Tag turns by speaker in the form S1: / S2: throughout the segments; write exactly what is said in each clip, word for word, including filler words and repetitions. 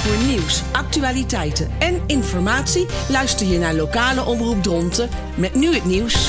S1: Voor nieuws, actualiteiten en informatie luister je naar lokale Omroep Dronten met nu het nieuws.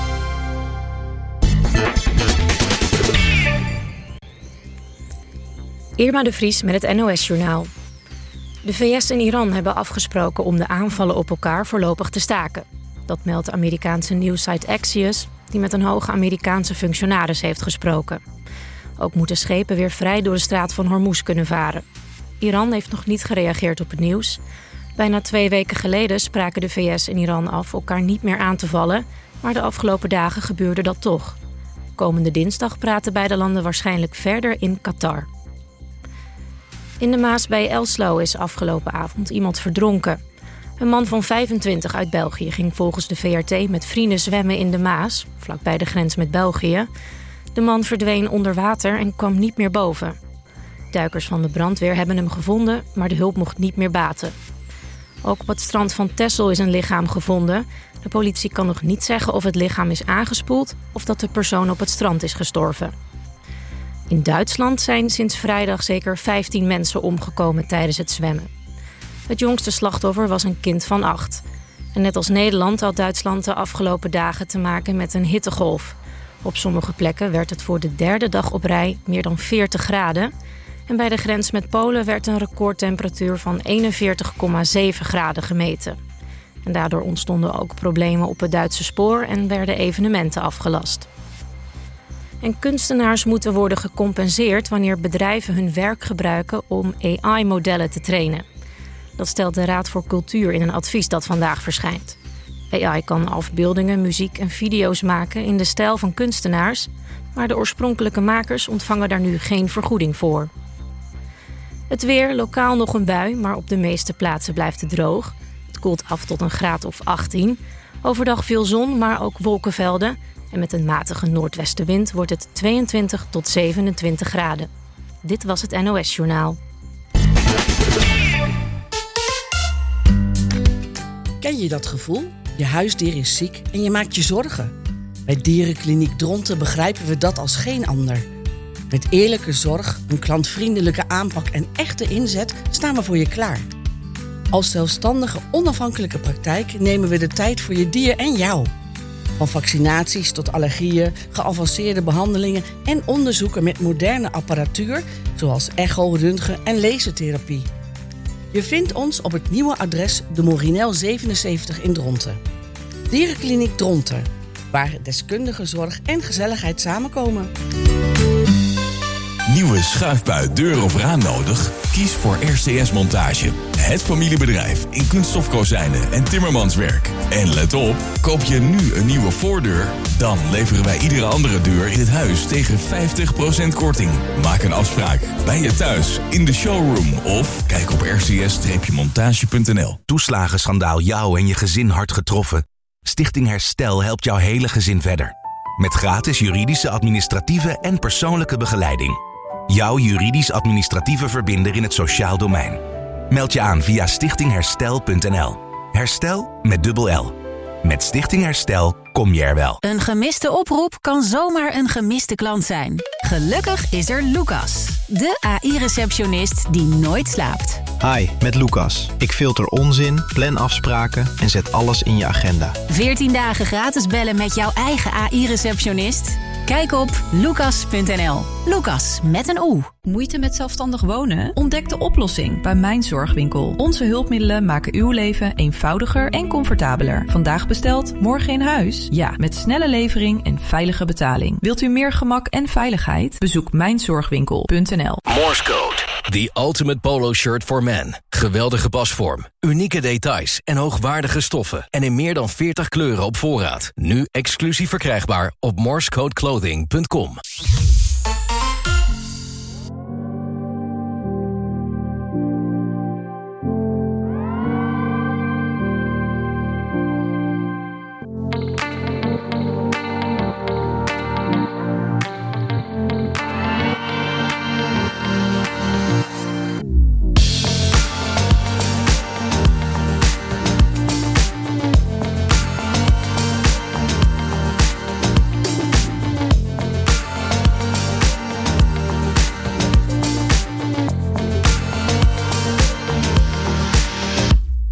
S2: Irma de Vries met het N O S-journaal. De V S en Iran hebben afgesproken om de aanvallen op elkaar voorlopig te staken. Dat meldt de Amerikaanse nieuwssite Axios, die met een hoge Amerikaanse functionaris heeft gesproken. Ook moeten schepen weer vrij door de straat van Hormuz kunnen varen. Iran heeft nog niet gereageerd op het nieuws. Bijna twee weken geleden spraken de V S en Iran af elkaar niet meer aan te vallen, maar de afgelopen dagen gebeurde dat toch. Komende dinsdag praten beide landen waarschijnlijk verder in Qatar. In de Maas bij Elslo is afgelopen avond iemand verdronken. Een man van vijfentwintig uit België ging volgens de V R T met vrienden zwemmen in de Maas, vlakbij de grens met België. De man verdween onder water en kwam niet meer boven. Duikers van de brandweer hebben hem gevonden, maar de hulp mocht niet meer baten. Ook op het strand van Texel is een lichaam gevonden. De politie kan nog niet zeggen of het lichaam is aangespoeld of dat de persoon op het strand is gestorven. In Duitsland zijn sinds vrijdag zeker vijftien mensen omgekomen tijdens het zwemmen. Het jongste slachtoffer was een kind van acht. En net als Nederland had Duitsland de afgelopen dagen te maken met een hittegolf. Op sommige plekken werd het voor de derde dag op rij meer dan veertig graden. En bij de grens met Polen werd een recordtemperatuur van eenenveertig komma zeven graden gemeten. En daardoor ontstonden ook problemen op het Duitse spoor en werden evenementen afgelast. En kunstenaars moeten worden gecompenseerd wanneer bedrijven hun werk gebruiken om A I-modellen te trainen. Dat stelt de Raad voor Cultuur in een advies dat vandaag verschijnt. A I kan afbeeldingen, muziek en video's maken in de stijl van kunstenaars, maar de oorspronkelijke makers ontvangen daar nu geen vergoeding voor. Het weer, lokaal nog een bui, maar op de meeste plaatsen blijft het droog. Het koelt af tot een graad of achttien. Overdag veel zon, maar ook wolkenvelden. En met een matige noordwestenwind wordt het tweeëntwintig tot zevenentwintig graden. Dit was het N O S-journaal.
S1: Ken je dat gevoel? Je huisdier is ziek en je maakt je zorgen. Bij Dierenkliniek Dronten begrijpen we dat als geen ander. Met eerlijke zorg, een klantvriendelijke aanpak en echte inzet staan we voor je klaar. Als zelfstandige, onafhankelijke praktijk nemen we de tijd voor je dier en jou. Van vaccinaties tot allergieën, geavanceerde behandelingen en onderzoeken met moderne apparatuur, zoals echo, röntgen en lasertherapie. Je vindt ons op het nieuwe adres de Morinel zevenenzeventig in Dronten. Dierenkliniek Dronten, waar deskundige zorg en gezelligheid samenkomen.
S3: Nieuwe schuifbui, deur of raam nodig? Kies voor R C S Montage. Het familiebedrijf in kunststofkozijnen en timmermanswerk. En let op, koop je nu een nieuwe voordeur, dan leveren wij iedere andere deur in het huis tegen vijftig procent korting. Maak een afspraak bij je thuis, in de showroom of kijk op r c s montage punt n l.
S4: Toeslagenschandaal jou en je gezin hard getroffen? Stichting Herstel helpt jouw hele gezin verder. Met gratis juridische, administratieve en persoonlijke begeleiding. Jouw juridisch-administratieve verbinder in het sociaal domein. Meld je aan via stichting herstel punt n l. Herstel met dubbel L. Met Stichting Herstel kom je er wel.
S5: Een gemiste oproep kan zomaar een gemiste klant zijn. Gelukkig is er Lucas, de A I-receptionist die nooit slaapt.
S6: Hi, met Lucas. Ik filter onzin, plan afspraken en zet alles in je agenda.
S5: veertien dagen gratis bellen met jouw eigen A I-receptionist? Kijk op lucas punt n l. Lucas met een O.
S7: Moeite met zelfstandig wonen? Ontdek de oplossing bij Mijn Zorgwinkel. Onze hulpmiddelen maken uw leven eenvoudiger en comfortabeler. Vandaag besteld, morgen in huis? Ja, met snelle levering en veilige betaling. Wilt u meer gemak en veiligheid? Bezoek mijn zorgwinkel punt n l.
S8: Morse Code, the ultimate polo shirt for men. Geweldige pasvorm, unieke details en hoogwaardige stoffen. En in meer dan veertig kleuren op voorraad. Nu exclusief verkrijgbaar op morsecodeclothing punt com.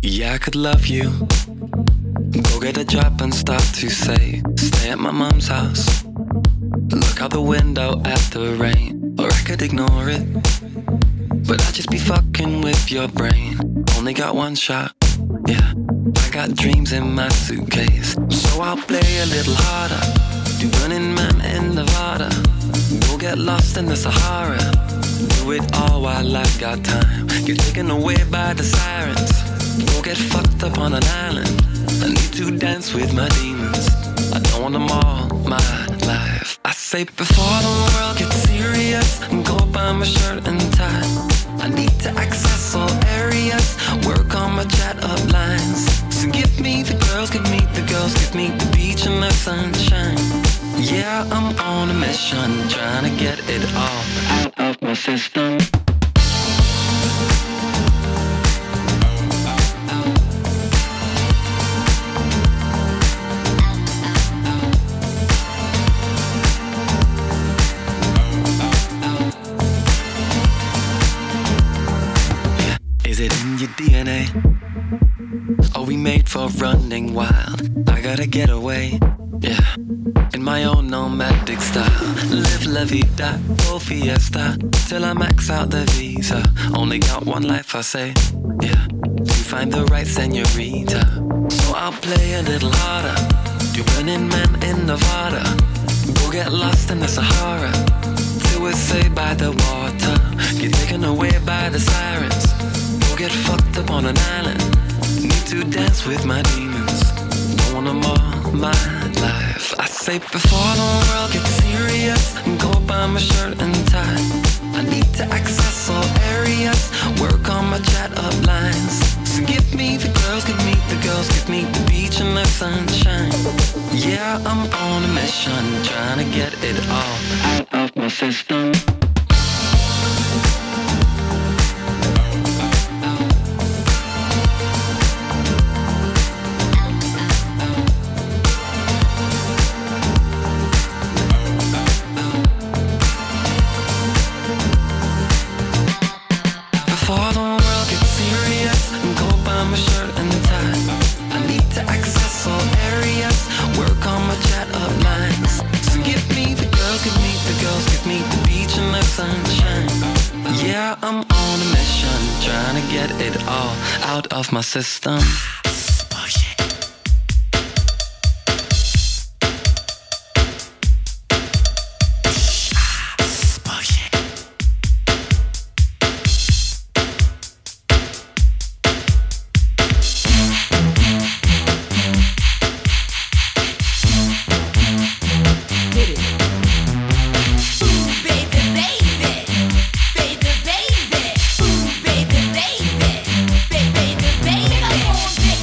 S9: Yeah, I could love you. Go get a job and start to say, stay at my mom's house. Look out the window at the rain, or I could ignore it. But I'd just be fucking with your brain. Only got one shot, yeah. I got dreams in my suitcase, so I'll play a little harder. Do Burning Man in Nevada. Go get lost in the Sahara. Do it all while I got time. Get taken away by the sirens. Go get fucked up on an island. I need to dance with my demons. I don't want them all my life. I say before the world gets serious, go buy my shirt and tie. I need to access all areas, work on my chat up lines. So give me the girls, give me the girls, give me the beach and the sunshine. Yeah, I'm on a mission, trying to get it all out of my system. Is it in your D N A? Are we made for running wild? I gotta get away, yeah. In my own nomadic style. Live la vida, go fiesta, till I max out the visa. Only got one life, I say, yeah. To find the right senorita. So I'll play a little harder. Do Burning Man in Nevada. Go get lost in the Sahara. Till we're saved by the water. Get taken away by the sirens. Go get fucked up on an island. Need to dance with my demons. Don't want them all my life. I say before the world gets serious, go buy my shirt and tie. I need to access all areas, work on my chat up lines. So give me the girls, give me the girls, give me the beach and the sunshine. Yeah, I'm on a mission, trying to get it all out of my system. Before the world gets serious, go buy my shirt and tie. I need to access all areas, work on my chat up lines. So give me the girls, give me the girls, give me the beach and the sunshine. Yeah, I'm on a mission, trying to get it all out of my system.
S10: Baby, baby, baby, baby, baby, baby, baby, baby, baby, baby,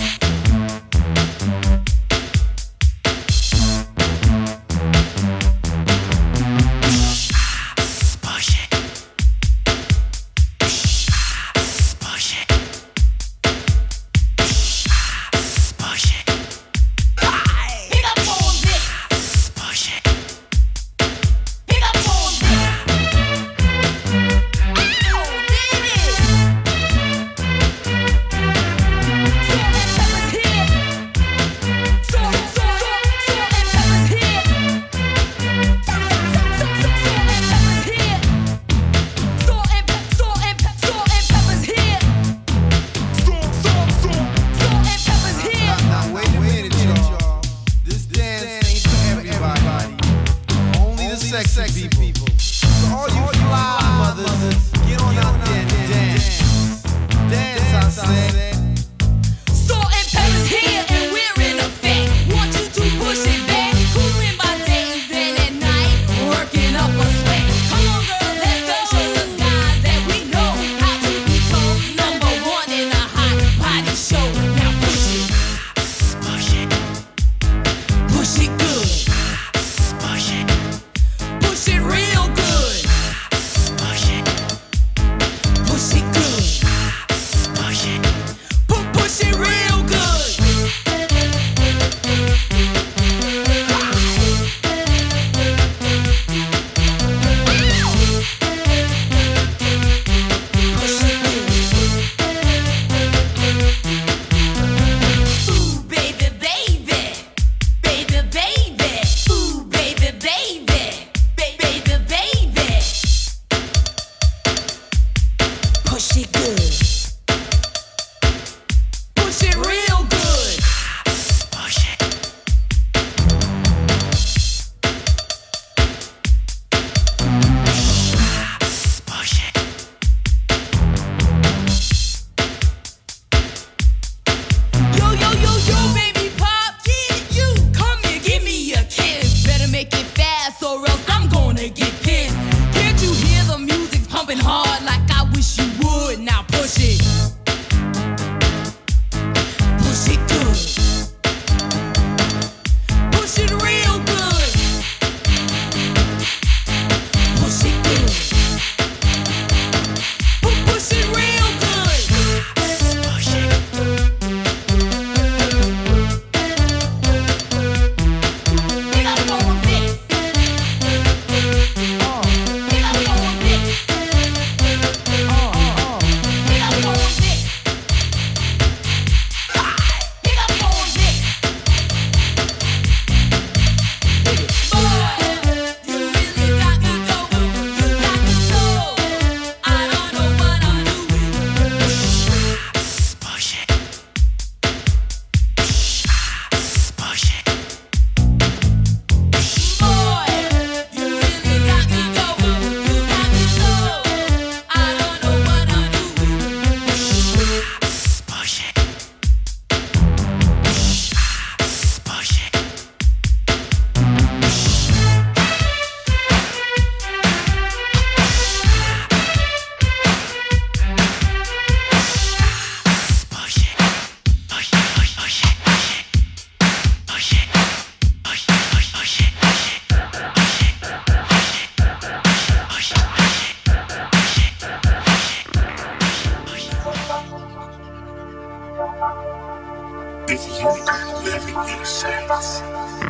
S10: with you living your sense.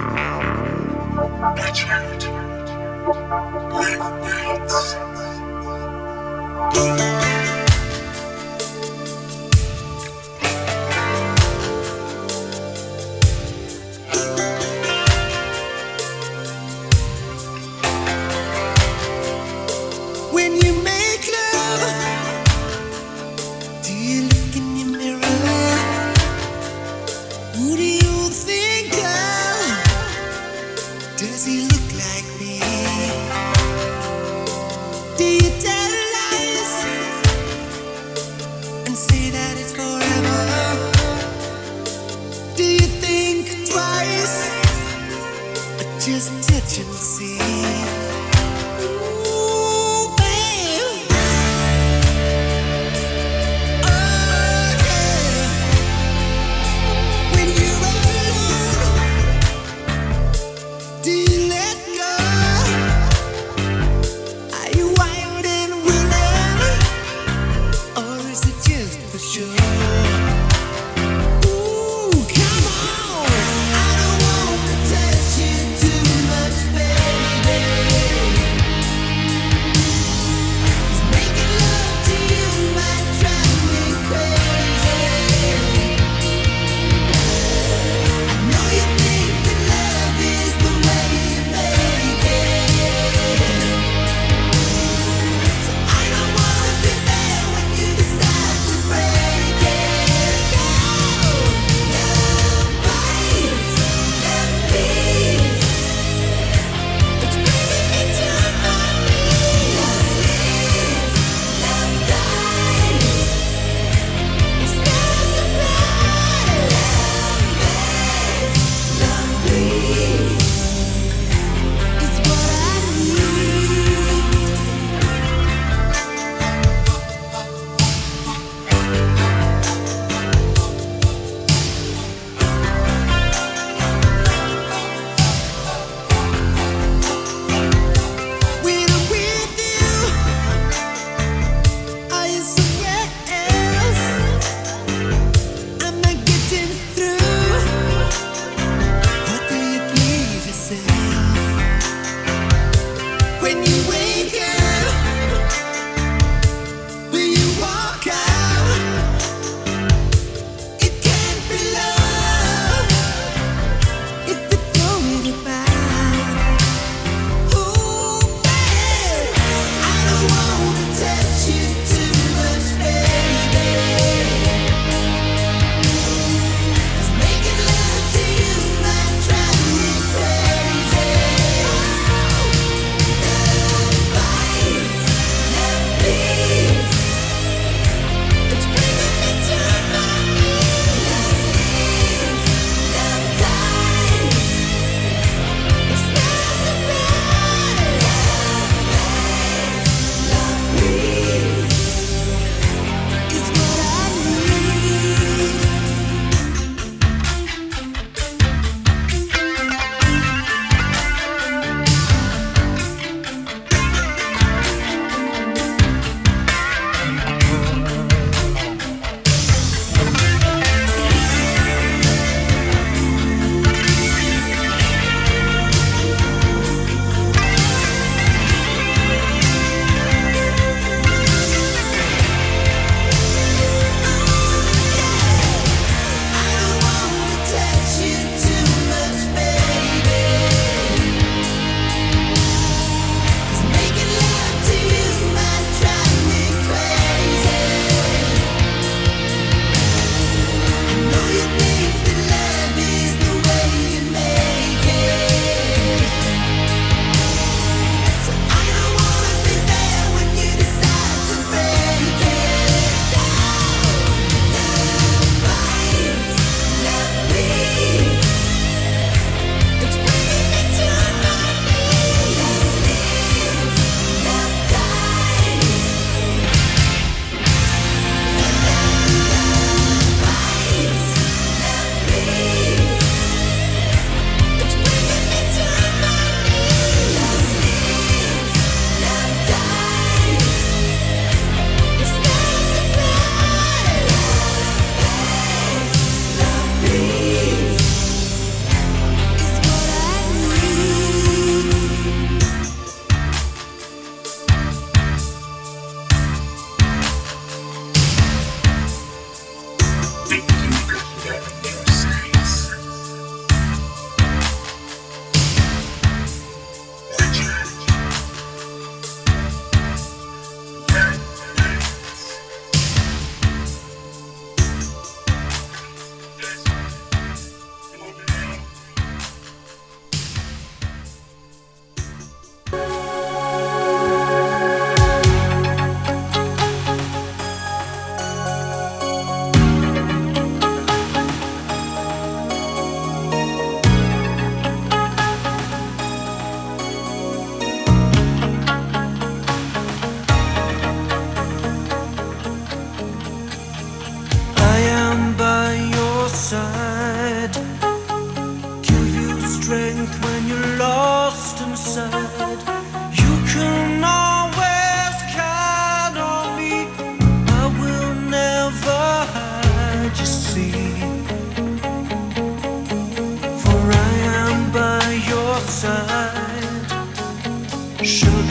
S10: Watch out. Live nights.
S11: When you make love, do you look in your mirror? Who do you think of? Does he look like me? Do you tell lies and say that it's forever? Do you think twice or just touch and see? Yeah.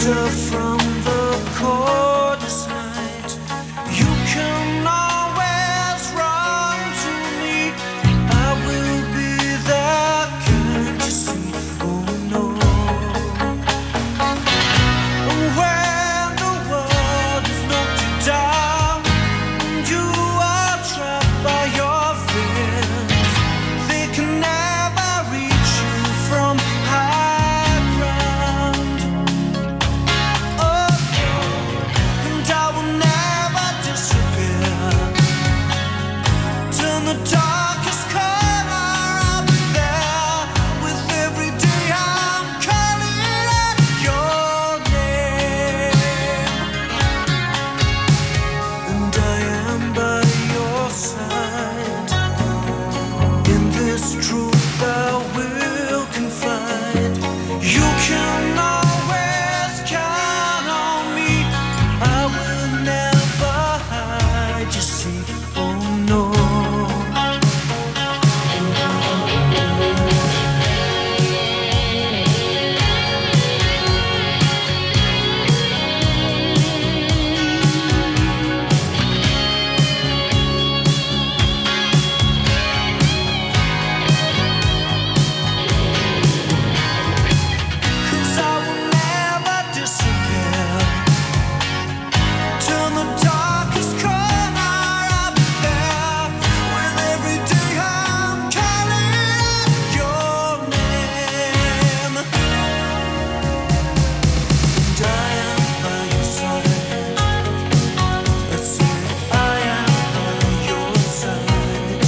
S11: shelter from the cold night. You can always run to me. I will be there, can't you see? Oh no. When the world has knocked you down, you are trapped by your fears. They can never reach you from high ground. Oh no, and I will never disappear. Turn the darkest corner up there. With every day I'm calling out your name. And I am by your side. In this truth I will confide. You can always count on me. I will never hide, you see. Oh no. Cause I will never disappear. Turn the darkest corner up there. With every day I'm calling out your name. And I am by your side. I say I am by your side.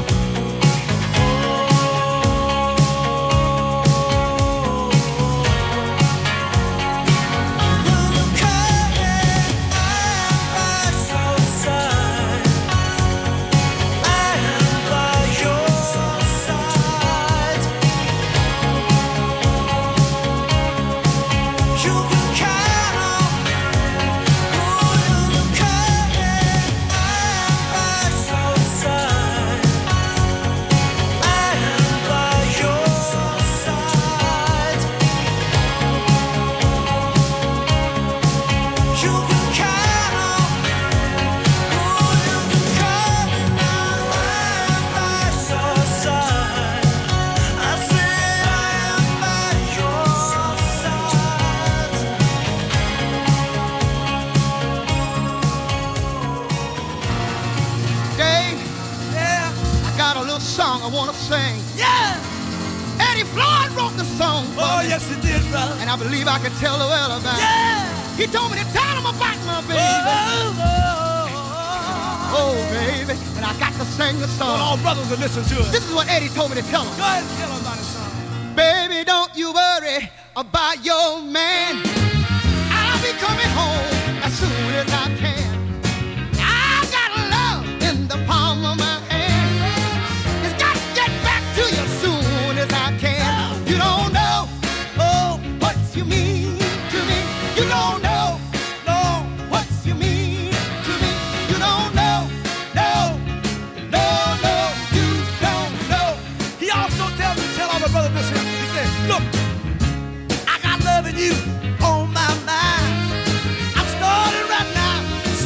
S12: Dave, yeah, I got a little song I want to sing. Yeah! Eddie Floyd wrote the song for
S11: Oh
S12: me.
S11: yes he did, brother.
S12: And I believe I can tell the well about it.
S11: Yeah!
S12: He told me to tell him about my baby.
S11: Oh,
S12: Oh, baby. And I got to sing the song.
S11: all brothers will listen to it.
S12: This is what Eddie told me to tell him.
S11: Go ahead and tell him about his song.
S12: Baby, don't you worry about your man. I'll be coming home as soon as I can. I got love in the palm of my hand. It's got to get back to you soon as I can. You don't know, oh, what you mean to me. You don't know, no, what you mean to me. You don't know, no, no, no, you don't know.
S11: He also tells me, tell all my brothers this here. He said, look, I got love in you on my mind. I'm starting right now,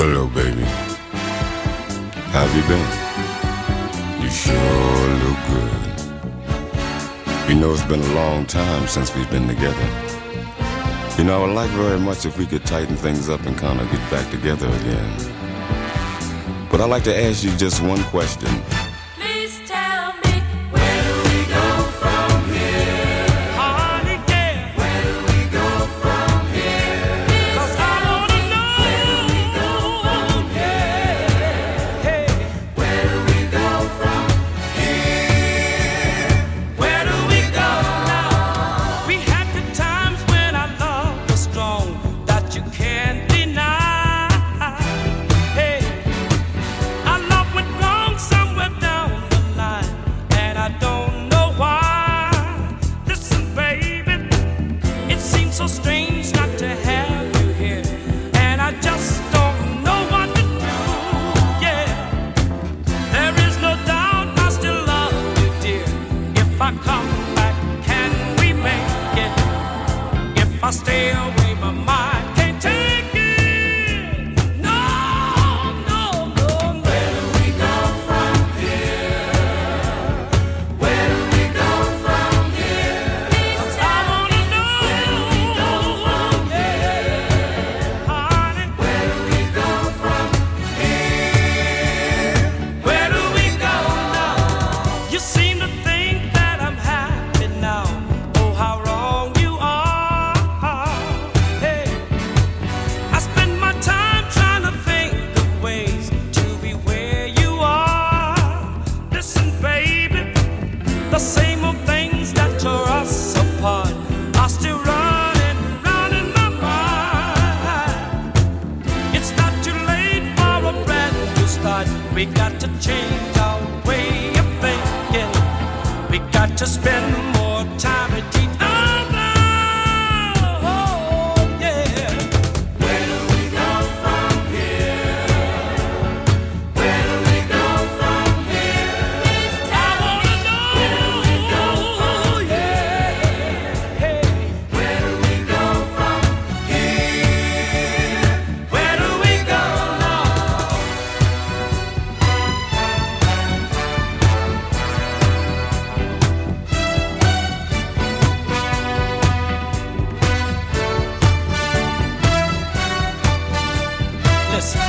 S13: Hello, baby. How have you been? You sure look good. You know, it's been a long time since we've been together. You know, I would like very much if we could tighten things up and kind of get back together again. But I'd like to ask you just one question.
S11: Please tell me, where do we go from here? Honey, yeah. Where do we go from here? 'Cause I wanna know. Where do we go from here? Hey. Where do we go from here? Where do we go now? We had the times when our love was strong that you can't deny. Hey. Our love went wrong somewhere down the line, and I don't know why. Listen, baby, it seems so strange not to have you here, and I just don't know what to do. Yeah, there is no doubt I still love you, dear. If I come back, can we make it? If I stay away, my mind can't take it. No, no, no, no. Where do we go from here? Where do we go from here? Please I wanna know. Where do we go from here? Honey, where do we go from here? Where do we go now? You seem to think that I'm happy now. Oh, how wrong you are. Hey, I spend my time trying to think of ways to be where you are. Listen, baby, the same old things that tore us apart are still running round in my mind. It's not too late for a brand new start. We got to change our way of thinking. We got to spend more time with each other. Oh, yeah. Where do we go from here? Where do we go from here? I wanna know. Where do we go from here? Hey, where do we go from here? Where do we go now? Listen,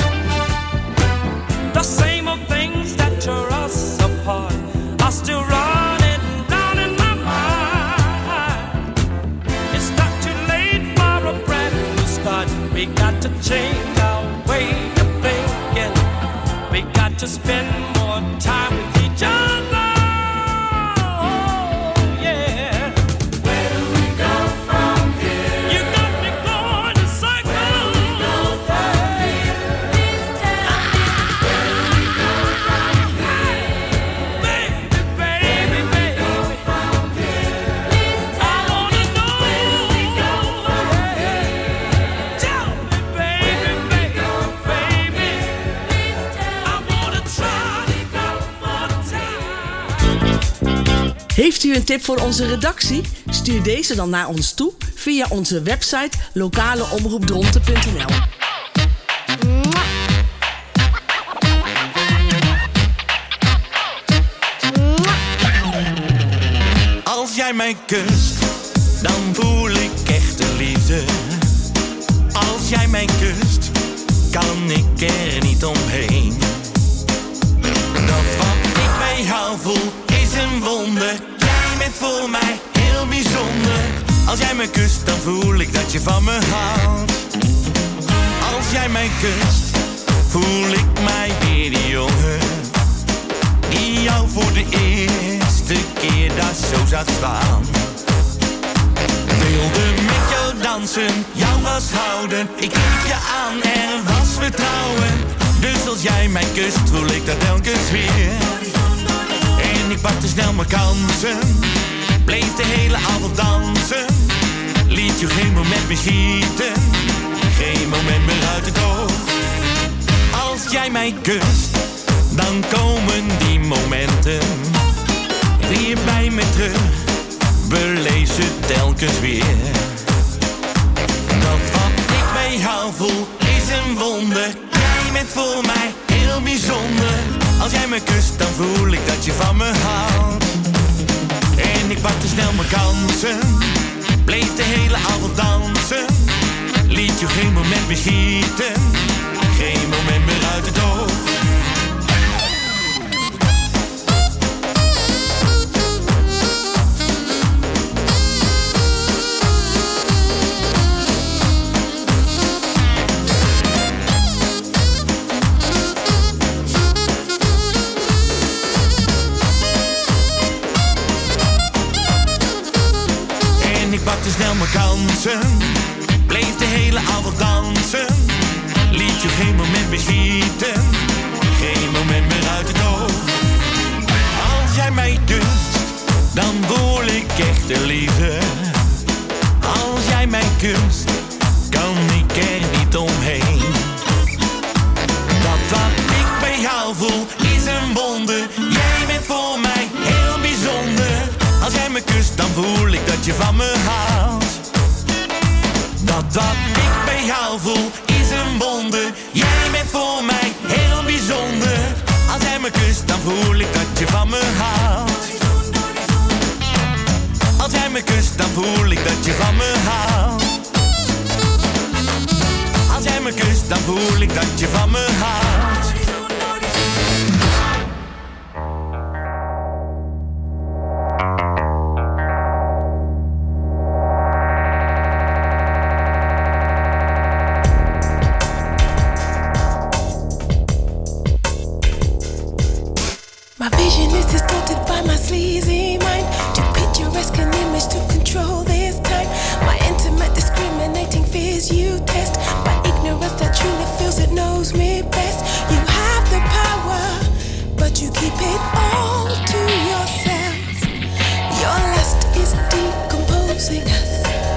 S11: the same old things that tore us apart are still running round in my mind. It's not too late for a brand new start. We got to change our way of thinking. We got to spend more time with each other. Oh, yeah. Where do we go from here? You got me going in circles. Where do we go from here? Please tell me. Where do we go from here? Baby, baby, baby. From here. Please tell I wanna know. Where do we go from here? Tell me, baby, baby, baby. Please tell I wanna try to go for time.
S1: Heeft u een tip voor onze redactie? Stuur deze dan naar ons toe via onze website lokaleomroepdronten punt n l.
S11: Als jij mij kust, dan voel ik echte liefde. Als jij mij kust, kan ik er niet omheen. Dat wat ik bij jou voel, is een wonder. Jij bent voor mij heel bijzonder. Als jij me kust, dan voel ik dat je van me houdt. Als jij mij kust, voel ik mij weer die jongen die jou voor de eerste keer daar zo zag staan. Wilde met jou dansen, jou vasthouden. Ik liep je aan, er was vertrouwen. Dus als jij mij kust, voel ik dat telkens weer. En ik pakte snel mijn kansen, bleef de hele avond dansen. Liet je geen moment meer schieten, geen moment meer uit het oog. Als jij mij kust, dan komen die momenten weer bij me terug. Beleef ze telkens weer. Dat wat ik bij jou voel, is is een wonder. Jij bent voor mij heel bijzonder. Als jij me kust, dan voel ik dat je van me houdt. En ik pakte snel mijn kansen. Bleef de hele avond dansen. Liet je geen moment meer schieten. Geen moment meer uit het oog. Ik pakte snel mijn kansen. Bleef de hele avond dansen. Liet je geen moment meer schieten. Geen moment meer uit het oog. Als jij mij kust, dan voel ik echt de liefde. Als jij mij kust, kan ik er niet omheen. Dat wat ik bij jou voel, is een wonder. Jij bent voor mij heel bijzonder. Als jij me kust, dan voel ik dat je van me houdt. Dat wat ik bij jou voel, is een wonder. Jij bent voor mij heel bijzonder. Als jij me kust, dan voel ik dat je van me houdt. Als jij me kust, dan voel ik dat je van me houdt. Als jij me kust, dan voel ik dat je van me houdt.
S14: My vision is distorted by my sleazy mind. Too picturesque an image to control this time. My intimate discriminating fears you test. By ignorance that truly feels it knows me best. You have the power, but you keep it all to yourself. Your lust is decomposing us.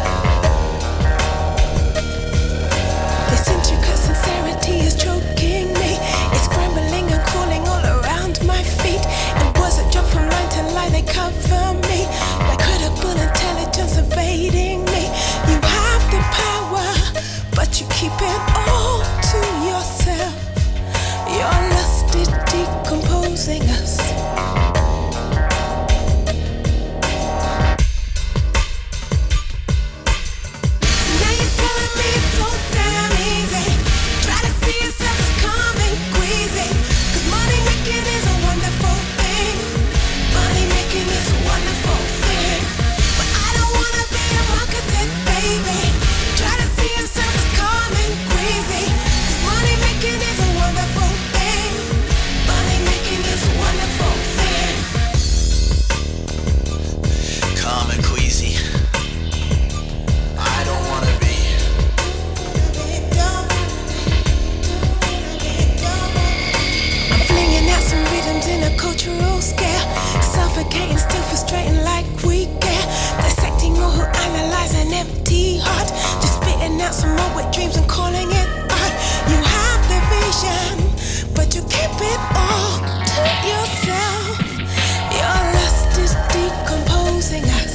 S14: This intricate sincerity is choking me. It's scrambling and crawling all around my feet. It was a jump from line to line, they cover me. My credible intelligence evading me. You have the power, but you keep it all to yourself. Your lust is decomposing us. Now you're telling me it's so damn easy. Try to see yourself as calm and queasy. Cause money making is a wonderful thing. Money making is a wonderful thing. But I don't wanna be a marketed baby. Try to see yourself as calm and queasy. Cause money making is a wonderful thing. Money making is a wonderful thing.
S15: Calm and queasy. I don't wanna be.
S14: I'm flinging out some rhythms in a cultural scale. Suffocating, still frustrating like we care. Dissecting all who analyze an empty heart. Just spitting out some more wet dreams and calling it art. You have the vision, but you keep it all to yourself. Your lust is decomposing us.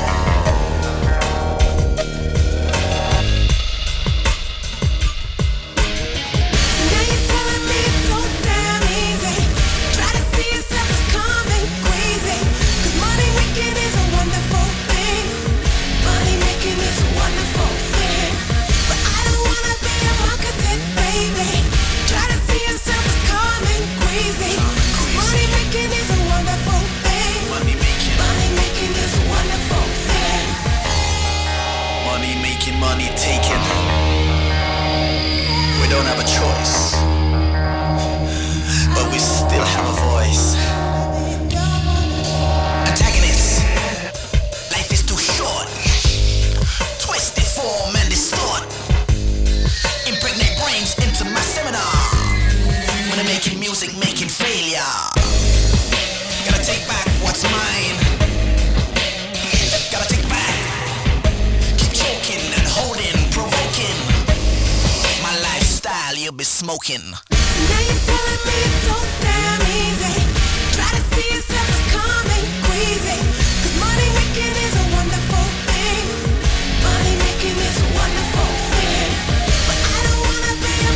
S14: Now you're telling me it's so damn easy. Try to see yourself as calm and queasy. Cause money making is a wonderful thing. Money making is a wonderful thing. But I don't wanna be a marketed baby. Try to see yourself as calm and queasy. Cause money making is a wonderful thing.
S15: Money making.
S14: Money making is a wonderful thing.
S15: Money making, money taking. We don't have a choice. But we still have a voice. Antagonist. Life is too short. Twist it, form and distort. Impregnate brains into my seminar. When I'm making music, making failure. Gotta take back what's mine. Gotta take back. Keep choking and holding, provoking. My lifestyle, you'll be smoking.
S14: Now you're telling me it's so damn easy. Try to see yourself as calm and queasy. Cause money making is a wonderful thing. Money making is a wonderful thing. But I don't wanna be a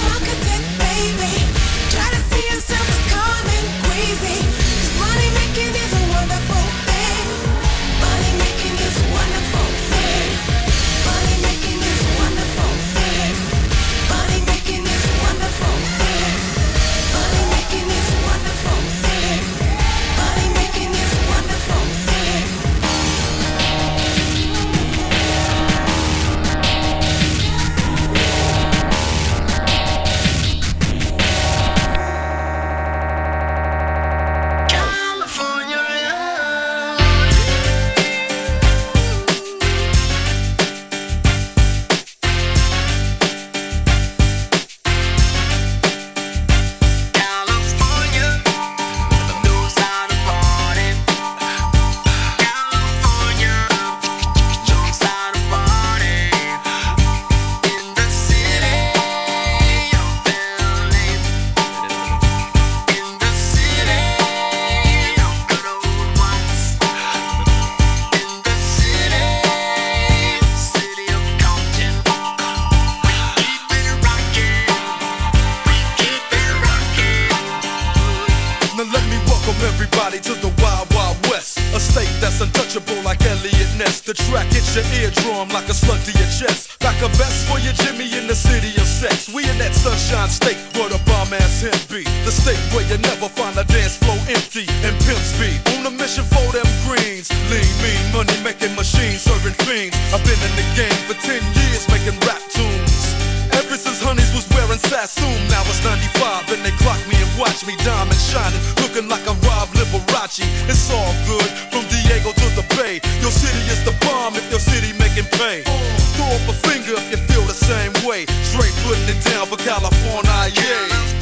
S16: arm like a slug to your chest. Back a vest for your Jimmy in the city of sex. We in that sunshine state where the bomb ass him be. The state where you never find a dance floor empty and pimp speed. On a mission for them greens. Lean, mean, money making machines, serving fiends. I've been in the game for ten years making rap tunes. Ever since Honeys was wearing Sassoon, now it's ninety-five and they clock me and watch me diamond shining, looking like a Rob Liberace. It's all good from Diego to the Bay. Your city is the bomb if your city making pay. Throw up a finger if you feel the same way. Straight putting it down for California, yeah.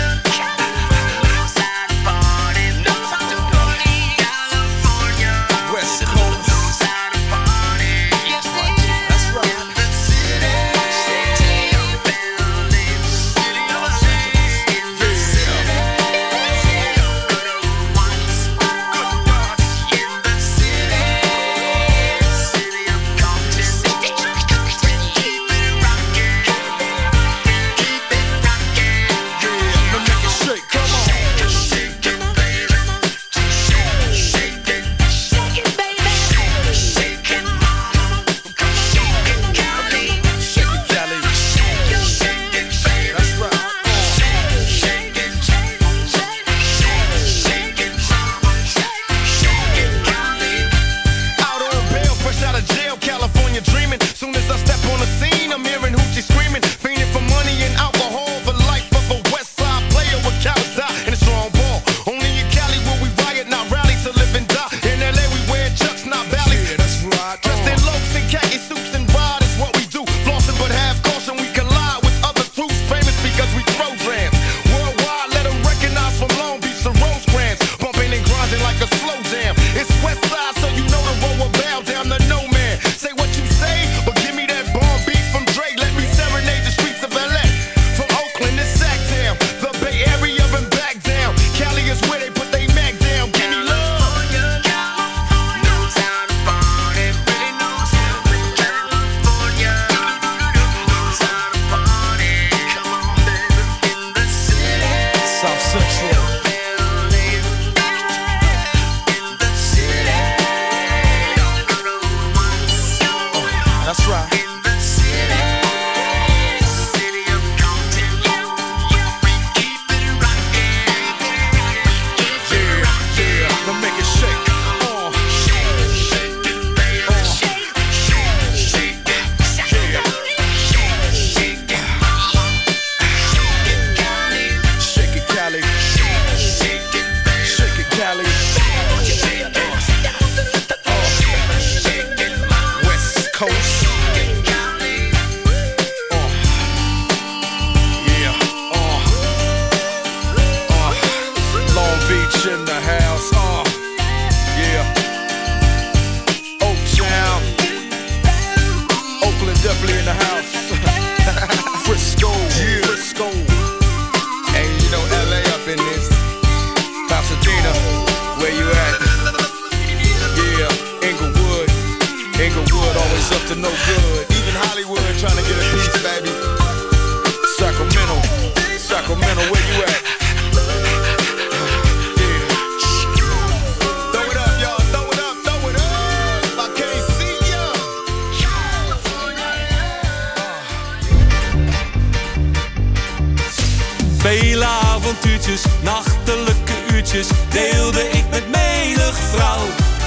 S11: Vele avontuurtjes, nachtelijke uurtjes deelde ik met menig vrouw.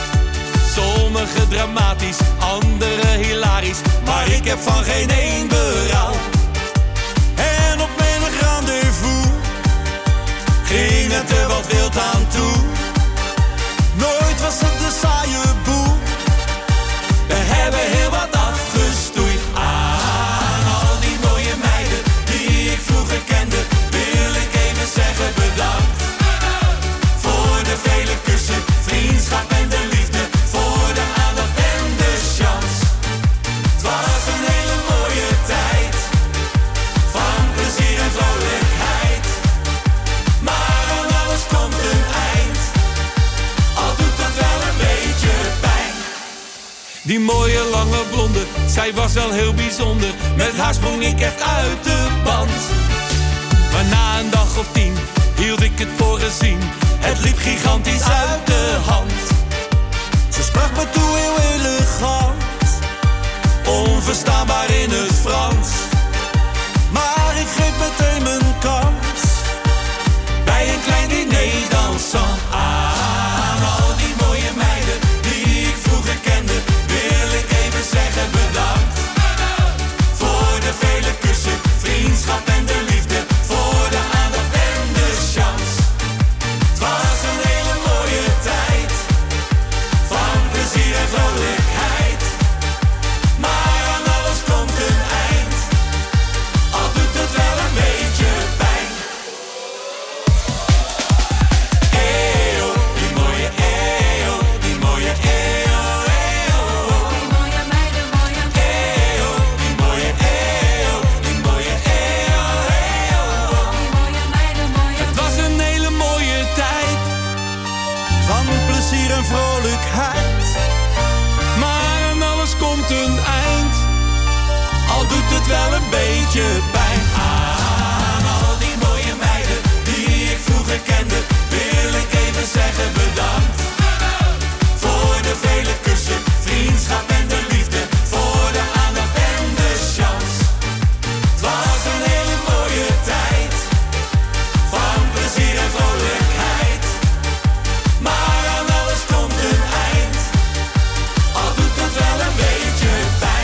S11: Sommige dramatisch, andere hilarisch, maar ik heb van geen één berouw. En op menig rendezvous ging het er wat wild aan toe. Nooit was het de saaie boel, we hebben heel wat afgestoeid. Aan al die mooie meiden die ik vroeger kende, wil ik even zeggen bedankt. Voor de vele kussen, vriendschap en de liefde, voor de aandacht en de chance. Het was een hele mooie tijd, van plezier en vrolijkheid. Maar aan alles komt een eind, al doet het wel een beetje pijn. Die mooie lange blonde, zij was wel heel bijzonder. Met haar sprong ik echt uit de band. Maar na een dag of tien hield ik het voor gezien, het liep gigantisch uit de hand. Ze sprak me toe heel elegant, onverstaanbaar in het Frans. Maar ik geef meteen mijn kans bij een klein diner dansant. Aan al die mooie meiden die ik vroeger kende, wil ik even zeggen bedankt. Voor de vele kussen, vriendschap en de liefde, voor de aandacht en de chance. Het was een hele mooie tijd van plezier en vrolijkheid. Maar aan alles komt een eind, al doet het wel een beetje pijn. Eeuw, die mooie eeuw, die mooie eeuw, eeuw. Die mooie meiden, mooie eeuw, die mooie eeuw, die mooie eeuw, eeuw. Die mooie meiden, mooie. Het was een hele mooie tijd van plezier en vrolijkheid. Maar aan alles komt een eind, al doet het wel een beetje pijn. Aan al die mooie meiden die ik vroeger kende, wil ik even zeggen bedankt. Voor de vele kussen, vriendschap en de liefde, voor de aandacht en de chance. Het was een hele mooie tijd van plezier en vrolijkheid. Maar aan alles komt een eind, al doet het wel een beetje pijn.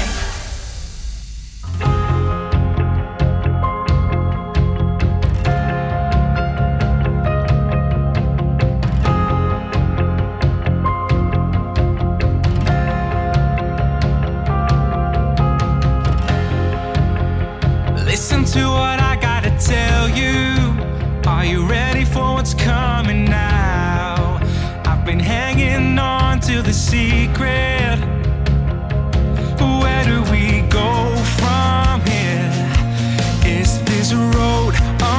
S17: Listen to what I gotta tell you. Are you ready for what's coming now? I've been hanging on to the secret. Where do we go from here? Is this road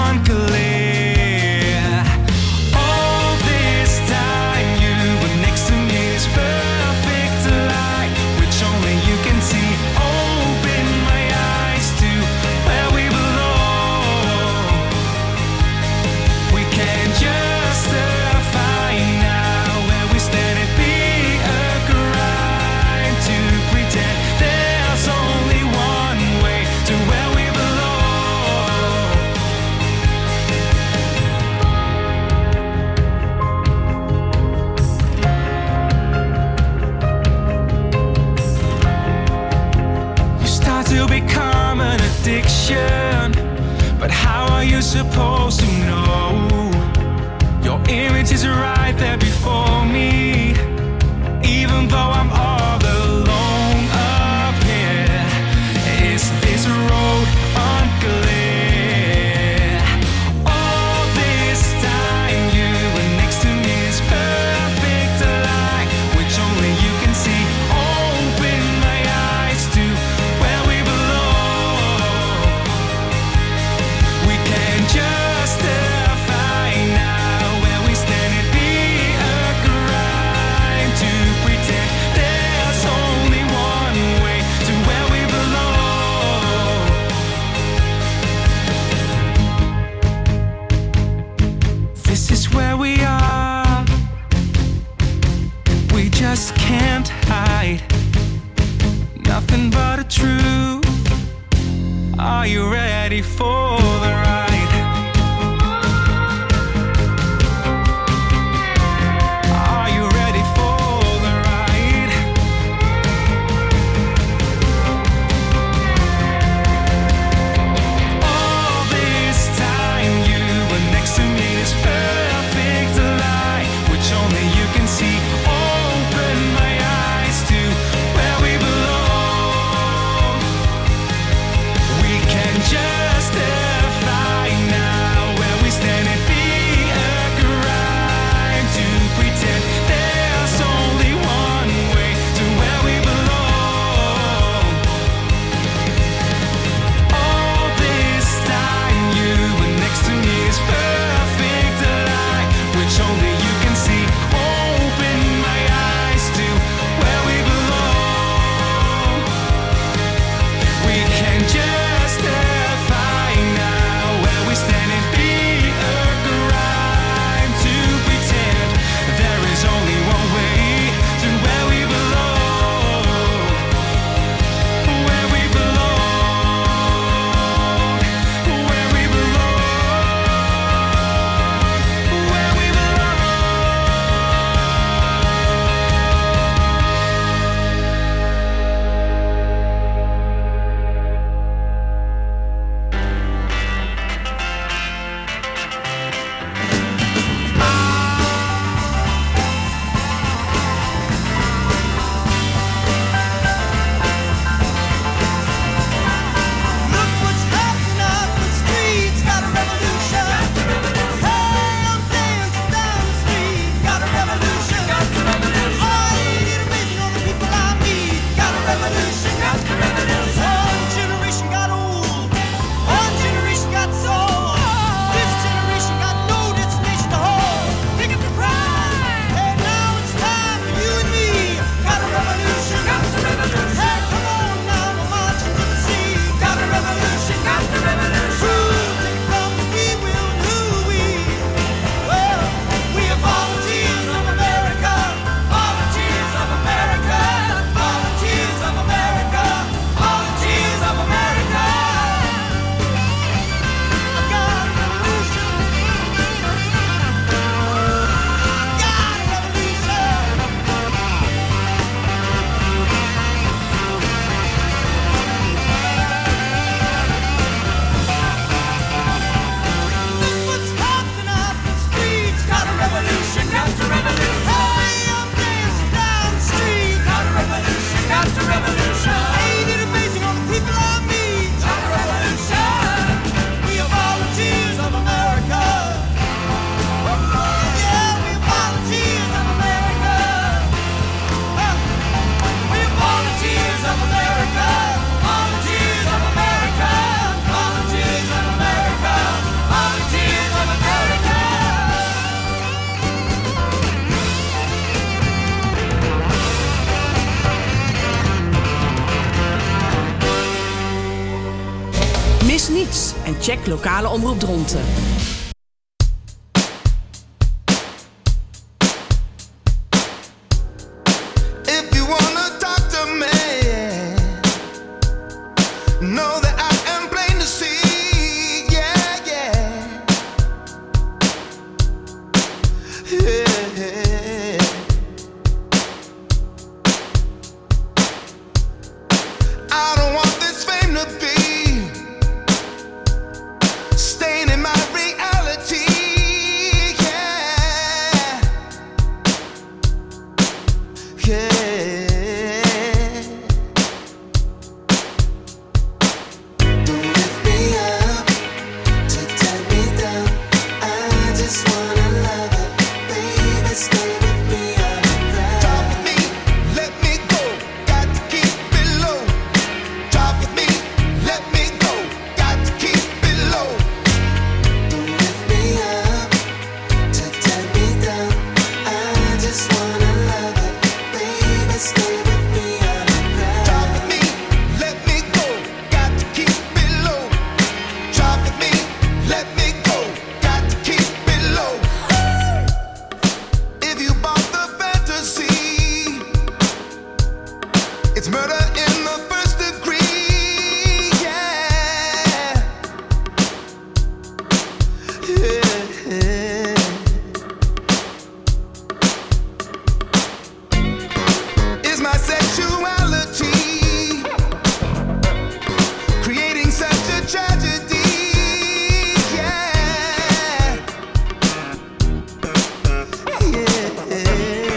S17: unclear? All this time you were next to me, this perfect light, which only you can see. Open my eyes to where we belong. We can justify now where we stand. It'd be a crime to pretend there's only one way to where we belong. You start to become an addiction, but how are you supposed to know? Your image is right there before me, even though I'm all alone up here. Is this road unclear? All this time you were next to me, this perfect light, which only you can see. Open my eyes to where we belong. We can justify now where we stand. It'd be a crime to pretend there's only one way to where we belong. This is where we are. We just can't hide nothing but a truth. Are you ready for the ride? Are you ready for the ride? All this time you were next to me, this perfect light, which only you can see. Open my eyes to where we belong. We can justify
S1: Mis niets en check lokale omroep Dronten.
S11: If you wanna talk to me, know that I am plain to see. Yeah, yeah, yeah. I don't want this fame to be staying in my reality. Yeah, yeah. Don't lift me up to turn me down. I just wanna love it, baby. Stay with me on the ground. Talk with me, let me go. Got to keep it low. Talk with me, let me go. Got to keep it low. Don't lift me up to turn me down. I just wanna love it, baby. Stay with me on the ground. Talk with me, let me go. Got to keep it low. Talk with me, let me go. Got to keep it low. If you bought the fantasy, it's murder in the first degree. Yeah, yeah. Is my sexuality creating such a tragedy? Yeah, yeah.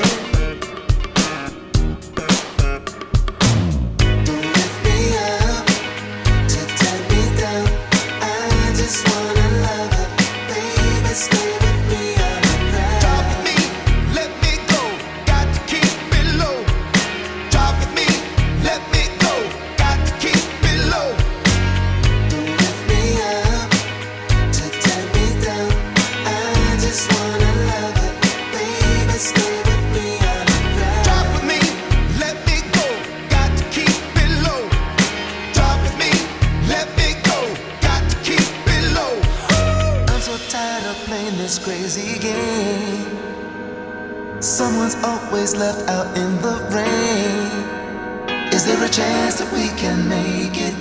S11: Don't lift me up to turn me down. I just wanna love it, baby. Stay with me on the ground. Talk with me, let me go. Got to keep it low. Talk with me, let me go. Got to keep it low. Don't lift me up to turn me down. I just wanna love it, baby. Stay with me on the ground. Talk with me, let me go. Got to keep it low. Talk with me, let me go. Got to keep it low. I'm so tired of playing this crazy game. Someone's always left out in the rain. Is there a chance that we can make it?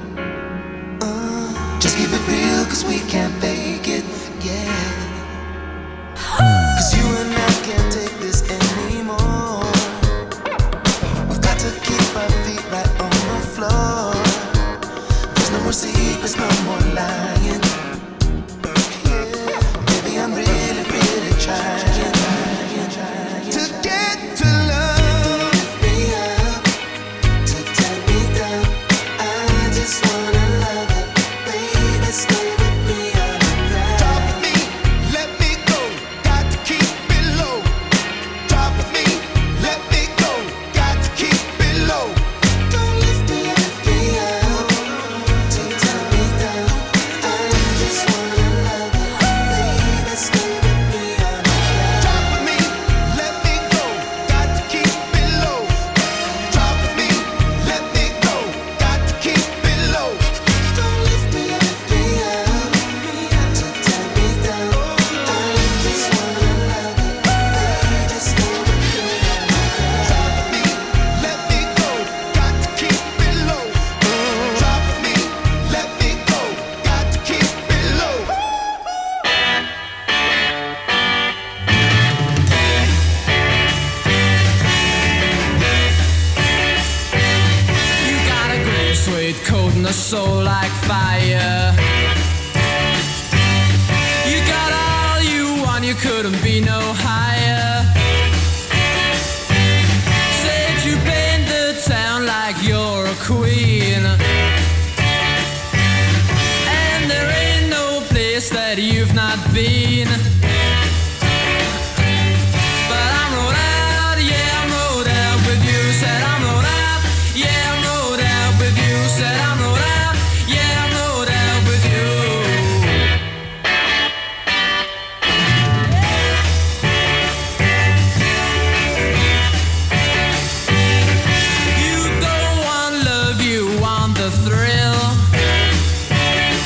S11: Uh, just keep it real, cause we can't fake it. Yeah. Cause you and I can't take this anymore. We've got to keep our feet right on the floor. There's no more secrets, no more lying. Yeah. Baby, I'm really, really trying to get to love. Lift me up to turn me down. I just wanna love it, baby. Stay with me on the ground. Talk with me, let me go. Got to keep it low. Talk with me, let me go. Got to keep it low. Don't lift me, lift me up to turn me down. I just wanna love it, baby. Stay with me on the ground. Talk with me, let me go. Got to keep it low. Talk with me, let me go. Got to keep it low. Don't lift me, lift me up to turn me down. I just wanna love it, baby. Stay with me on the ground. Talk with me, let me go. Got to keep it low. Talk with me, let me go. Got to keep it low.
S17: You got a great sweet coat and a soul like fire. You got all you want, you couldn't be no higher. Said you paint the town like you're a queen. And there ain't no place that you've not been. But I'm rolled out, yeah, I'm rolled out with you. Said I'm rolled out, yeah, I'm rolled out with you. Said I'm rolled out, yeah, I'm rolled out with you. You don't want love, you want the thrill.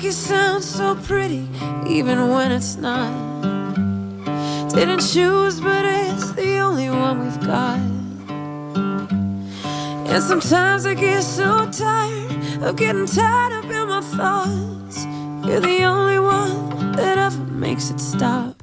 S14: make it sound so pretty, even when it's not. Didn't choose, but it's the only one we've got. And sometimes I get so tired of getting tied up in my thoughts. You're the only one that ever makes it stop.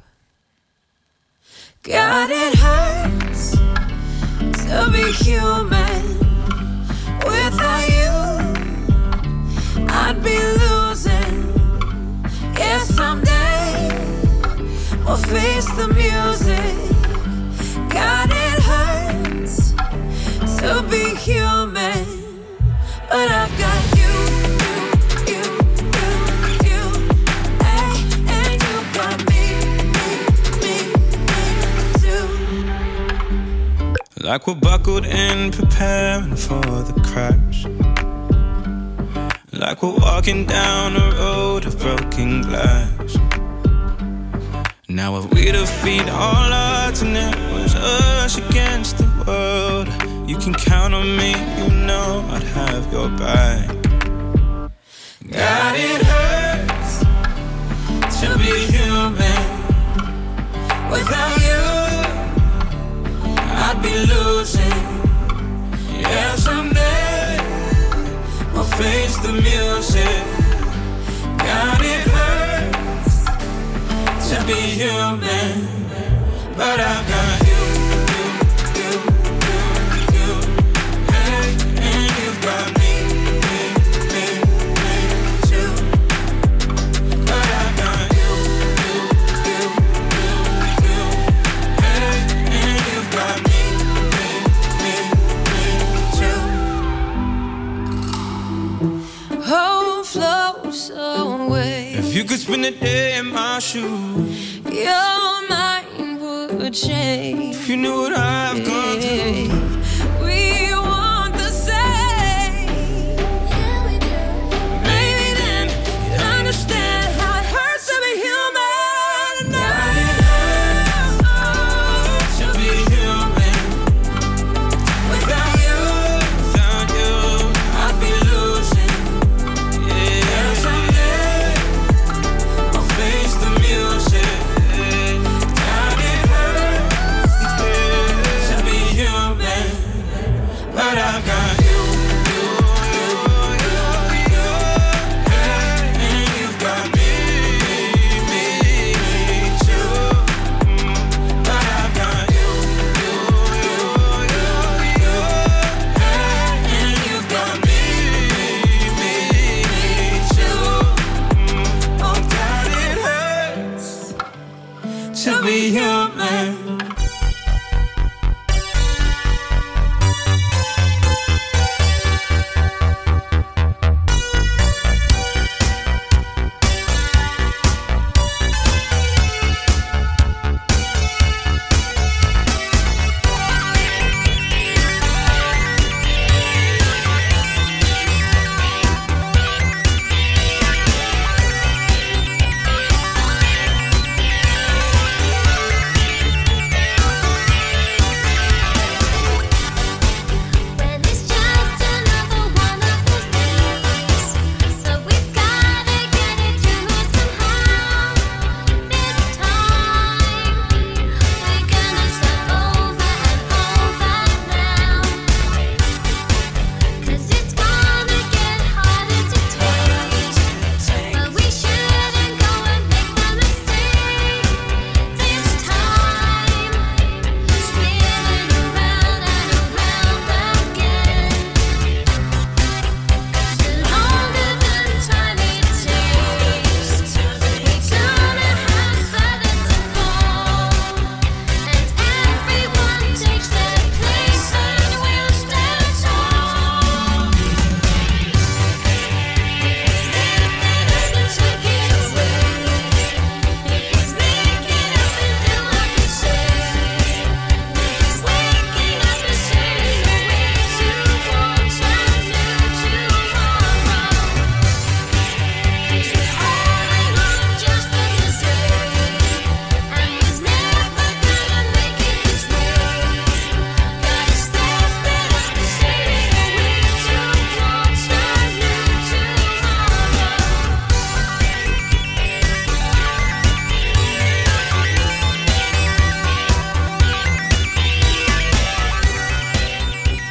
S14: God, it hurts to be human. Without you, I'd be losing. Yeah, someday we'll face the music. God, it hurts to be human, but I've got you, you, you, you, you, ay, and you've got me, me, me, me too.
S17: Like we're buckled in, preparing for the crash. Like we're walking down a road of broken glass. Now if we defeat all odds and it was us against the world, you can count on me, you know I'd have your back.
S14: God, it hurts to be human. Without you, I'd be losing. Yeah, someday we'll face the music. God, it hurts to be human, but I've got you, you, you, you, you, hey, and you've got me, me, me, me too. But I've got you, you, you, you, you, hey, and you've got me, me, me, me too. Oh, floats away.
S17: If you could spend a day in my shoes,
S14: your mind would change.
S17: If you knew what I've gone through,